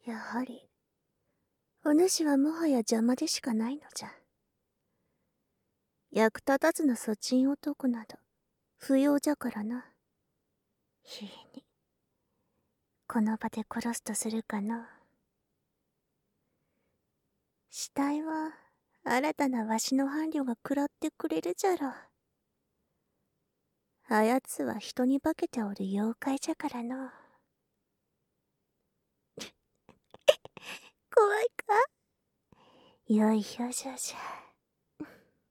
やはり、お主はもはや邪魔でしかないのじゃ。役立たずな粗沈男など、不要じゃからな。ひいに、この場で殺すとするかな。死体は、新たなわしの伴侶が食らってくれるじゃろう。あやつは人に化けておる妖怪じゃからの。怖いか？良い表情じゃ。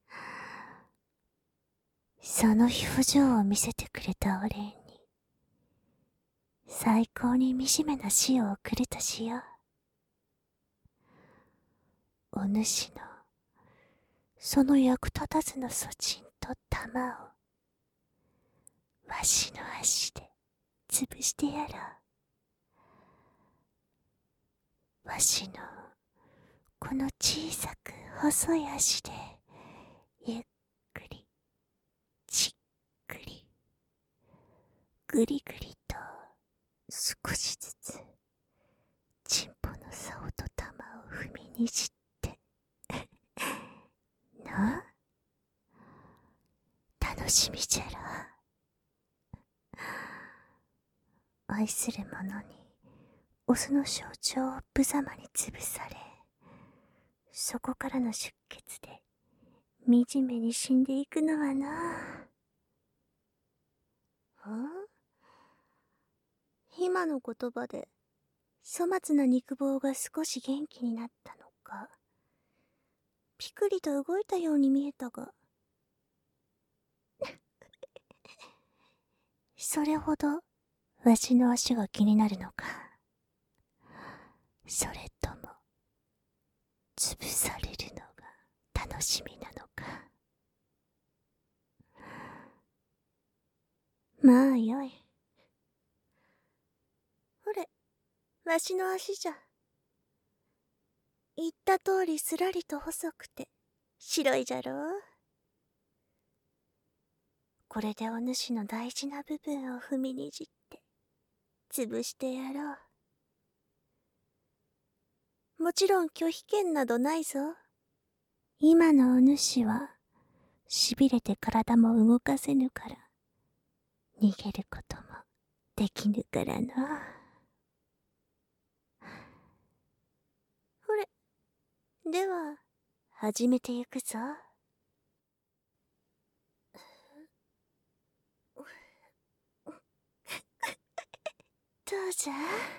その表情を見せてくれたお礼に、最高に惨めな死を送るとしよう。お主の、その役立たずな粗沈と玉を、わしの足で潰してやろう。わしの、この小さく細い足で、ゆっくり、じっくり、ぐりぐりと、少しずつ、チンポの竿と玉を踏みにじって、な？楽しみじゃろ。愛する者に、オスの象徴を無様に潰され、そこからの出血で、惨めに死んでいくのはな。今の言葉で、粗末な肉棒が少し元気になったのか、ピクリと動いたように見えたが、それほど、わしの足が気になるのか。それとも、潰されるのが楽しみなのか。まあよい。ほれ、わしの足じゃ。言った通りすらりと細くて、白いじゃろう。これでお主の大事な部分を踏みにじって、潰してやろう。もちろん拒否権などないぞ。今のお主は、痺れて体も動かせぬから、逃げることもできぬからな。ほれ、では、始めてゆくぞ。どうじゃ？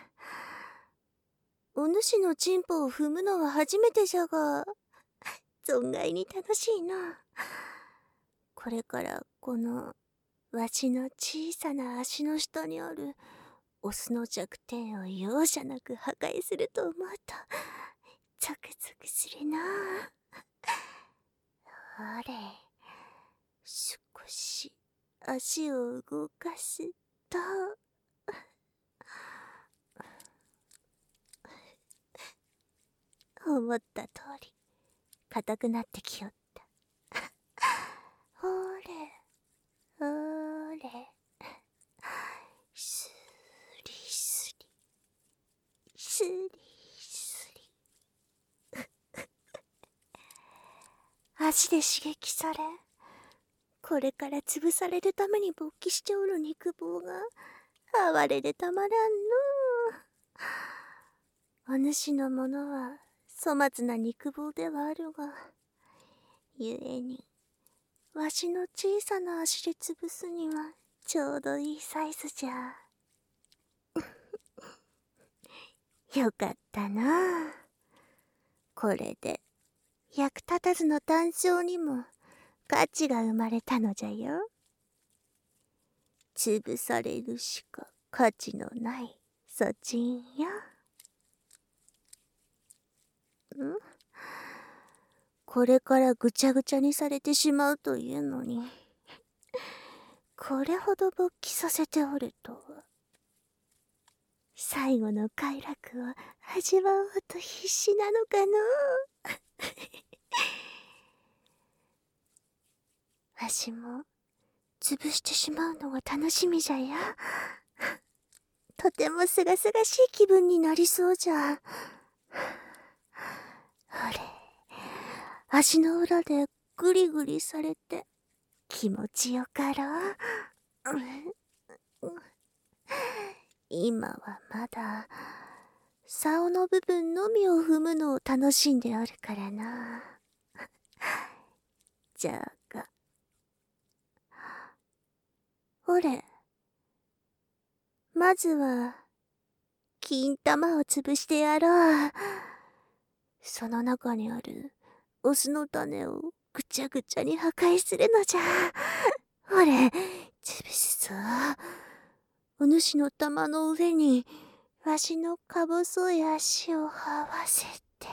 お主のチンポを踏むのは初めてじゃが、存外に楽しいな。これからこの、わしの小さな足の下にある、オスの弱点を容赦なく破壊すると思うと、ゾクゾクするな。あれ、少し足を動かすと、思った通り、硬くなってきよった。ほれ、ほれ、スリスリ、スリスリ。足で刺激され、これから潰されるために勃起しておる肉棒が、哀れでたまらんのう。お主のものは、粗末な肉棒ではあるが、ゆえに、わしの小さな足で潰すには、ちょうどいいサイズじゃ。よかったな。これで、役立たずの単勝にも、価値が生まれたのじゃよ。潰されるしか価値のない粗沈よ。これからぐちゃぐちゃにされてしまうというのに、これほど勃起させておるとは。最後の快楽を味わおうと必死なのかのわしも潰してしまうのが楽しみじゃよ。 とてもすがすがしい気分になりそうじゃん。ほれ、足の裏でぐりぐりされて気持ちよかろう。今はまだ竿の部分のみを踏むのを楽しんでおるからな。じゃが、ほれ、まずは金玉を潰してやろう。その中にあるオスの種をぐちゃぐちゃに破壊するのじゃ。ほれ、潰すぞ。お主の玉の上にわしのか細い足を這わせて、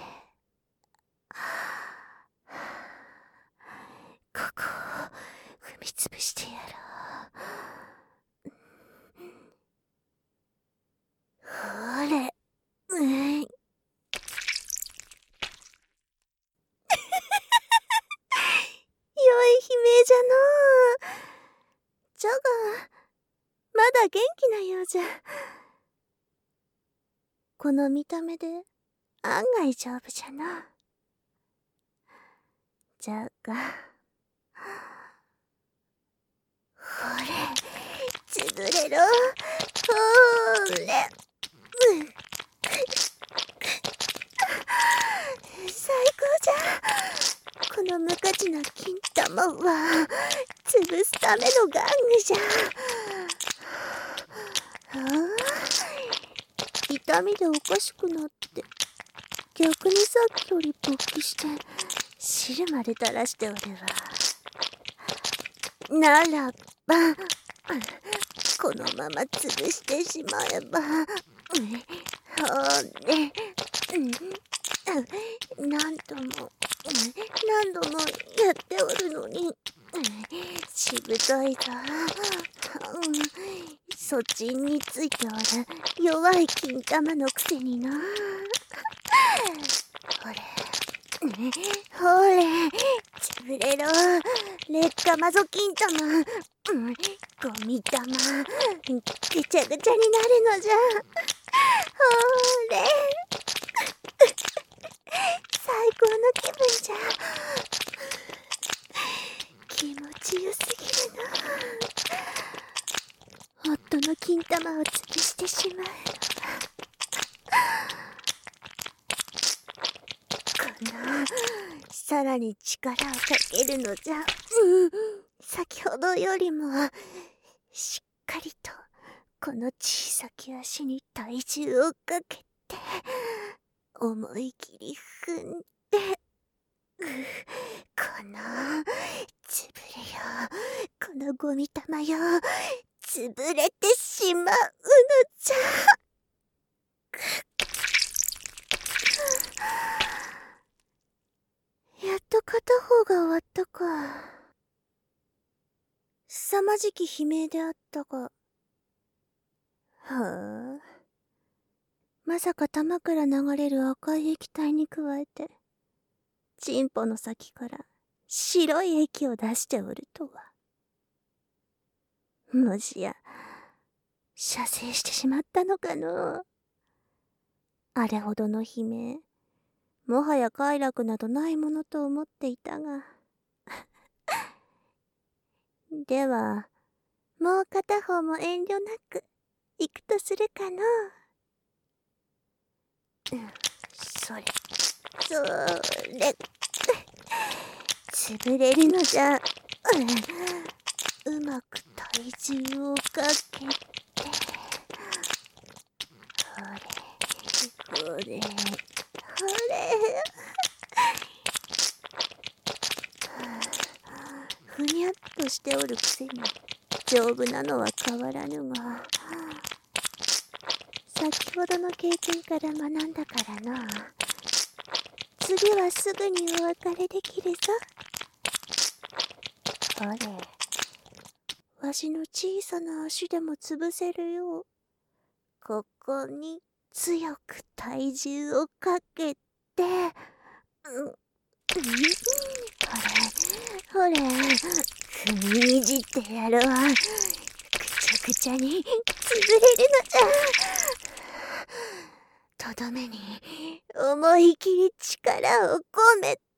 ここを踏みつぶしてやろう。ほれ、良い悲鳴じゃのう。じゃが、まだ元気なようじゃ。この見た目で案外丈夫じゃな。じゃが、ほれ、潰れろ。ほれ、最高じゃ。この無価値な金玉は潰すための玩具じゃ。痛みでおかしくなって逆にさっきより勃起して汁まで垂らしておるわ。ならばこのまま潰してしまえば、ほれ、何度もやっておるのに、しぶといぞ。そちんについておる弱い金玉のくせにな。ほれ、潰れろ。劣化マゾ金玉、ゴミ玉、ぐちゃぐちゃになるのじゃ。ほれ、最高の気分じゃ。気持ちよすぎるな。夫の金玉を潰してしまうのは、さらに力をかけるのじゃ。先ほどよりもしっかりとこの小さき足に体重をかけて思い切り踏んで、このつぶれよ、このゴミ玉よ、潰れてしまうのじゃ。やっと片方が終わったか。凄まじき悲鳴であったが。はあ。まさか玉から流れる赤い液体に加えて、チンポの先から白い液を出しておるとは。もしや、射精してしまったのかのう。あれほどの悲鳴、もはや快楽などないものと思っていたが。では、もう片方も遠慮なく行くとするかのう。それ、潰れるのじゃ。うまく体重をかけて、ほれ、ふにゃっとしておるくせに丈夫なのは変わらぬが、先ほどの経験から学んだからな。次はすぐにお別れできるぞ。ほれ、わしの小さな足でも潰せるよう、ここに強く体重をかけて、ほれ、踏みにじってやろう。ぐちちゃくちゃに潰れるのじゃ。とどめに思い切り力を込めて、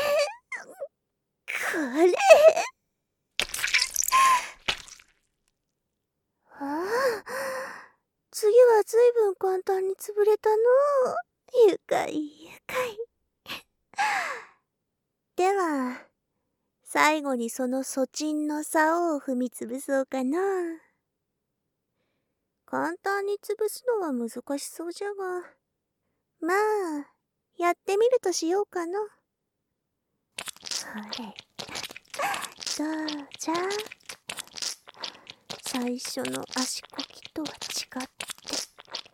これ。ああ、次はずいぶん簡単に潰れたのう。愉快愉快。では最後にその粗鎮の竿を踏み潰そうかな。簡単に潰すのは難しそうじゃが、まあやってみるとしようかな。ほれ、どうじゃ。最初の足こきとは違って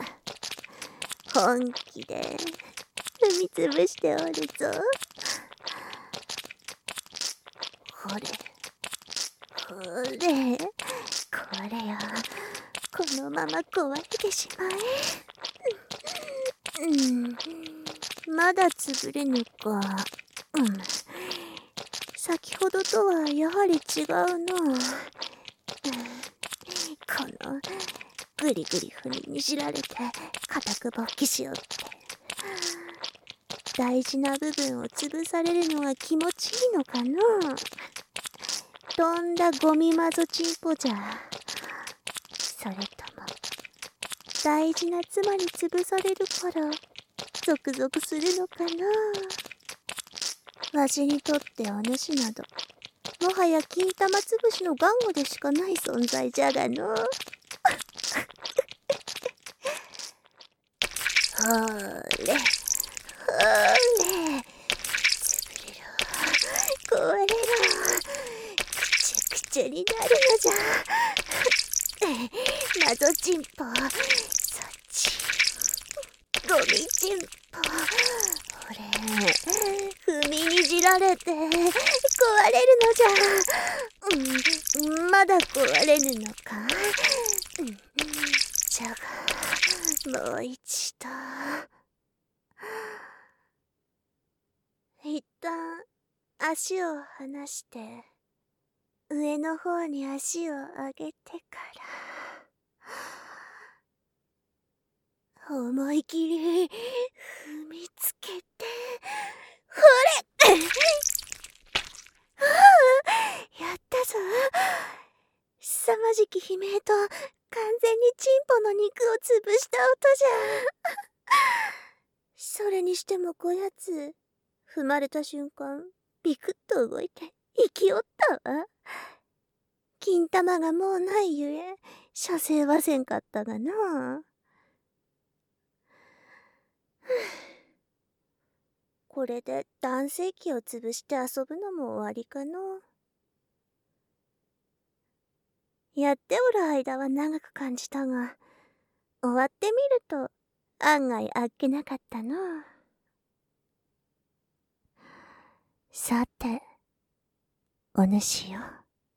本気で踏み潰しておるぞ。ほれほれ、これよ、このまま壊れてしまえ。まだ潰れぬか。先ほどとはやはり違うの。このぐりぐり踏みにじられて固く勃起しよって、大事な部分を潰されるのが気持ちいいのかの。とんだゴミマゾチンポじゃ。それとも大事な妻に潰されるからゾクゾクするのかな。わしにとってお主などもはや金玉つぶしの玩具でしかない存在じゃがの。ほーれほーれ、潰れろ壊れろ、くちゃくちゃになるのじゃ。マゾチンポ、そっちゴミチンポ。ほれ、踏みにじられて壊れるのじゃ。まだ壊れぬのか。じゃがもう一度。一旦足を離して上の方に足を上げてから思い切り踏みつけて、ほれやったぞ。凄まじき悲鳴と完全にチンポの肉を潰した音じゃ。それにしてもこやつ踏まれた瞬間ビクッと動いて生きおったわ。金玉がもうないゆえ射精はせんかったがな。これで男性器を潰して遊ぶのも終わりかの。やっておる間は長く感じたが、終わってみると案外あっけなかったの。さてお主よ、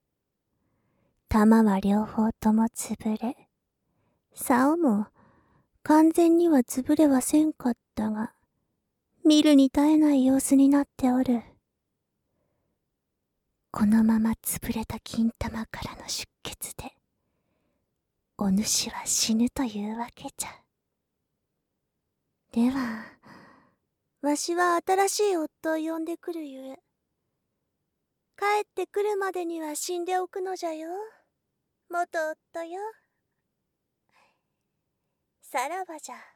玉は両方とも潰れ、竿も完全には潰れはせんかったが、見るに耐えない様子になっておる。このまま潰れた金玉からの出血でお主は死ぬというわけじゃ。ではわしは新しい夫を呼んでくるゆえ、帰ってくるまでには死んでおくのじゃよ、元夫よ。さらばじゃ。